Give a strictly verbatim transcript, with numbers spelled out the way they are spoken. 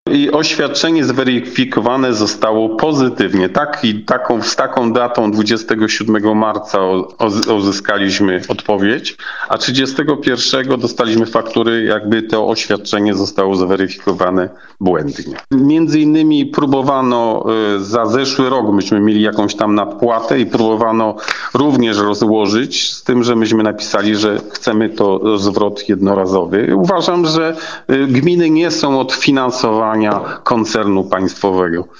I oświadczenie zweryfikowane zostało pozytywnie. Tak, i taką, z taką datą dwudziestego siódmego marca uzyskaliśmy odpowiedź, a trzydziestego pierwszego dostaliśmy faktury, jakby to oświadczenie zostało zweryfikowane błędnie. Między innymi próbowano za zeszły rok, myśmy mieli jakąś tam nadpłatę i próbowano również rozłożyć, z tym, że myśmy napisali, że chcemy to zwrot jednorazowy. Uważam, że gminy nie są od finansowania koncernu państwowego.